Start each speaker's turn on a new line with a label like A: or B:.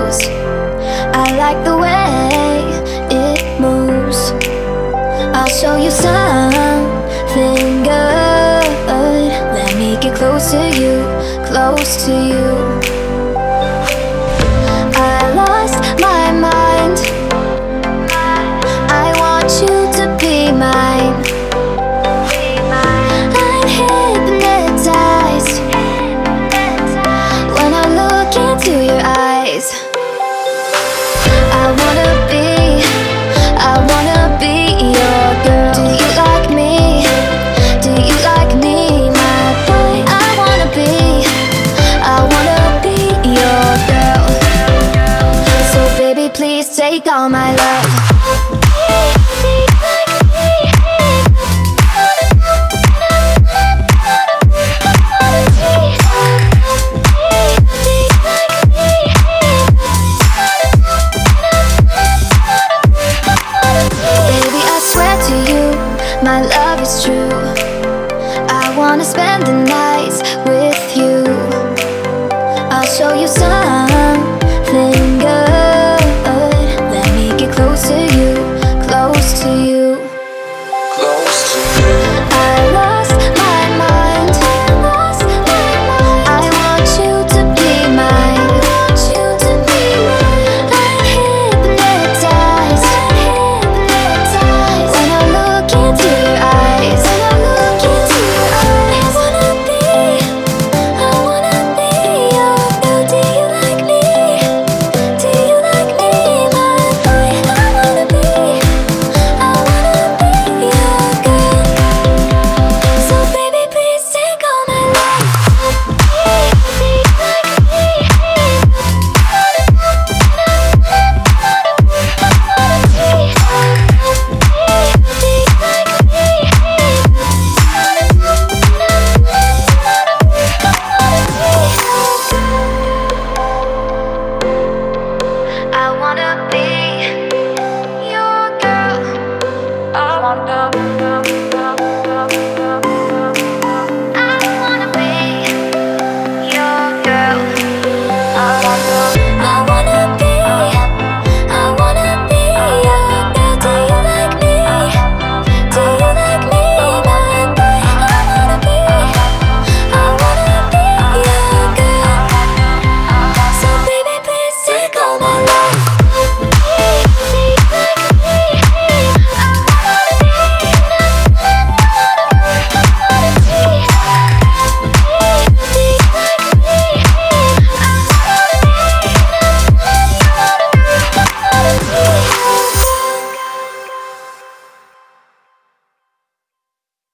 A: close. I like the way it moves. I'll show you something good. Let me get close to you, close to you. I lost my mind. I want you to be mine. I'm hypnotized when I look into your eyes. I wanna be your girl. Do you like me? Do you like me, my boy? I wanna be your girl. So baby, please take all my love. My love is true. I wanna spend the night.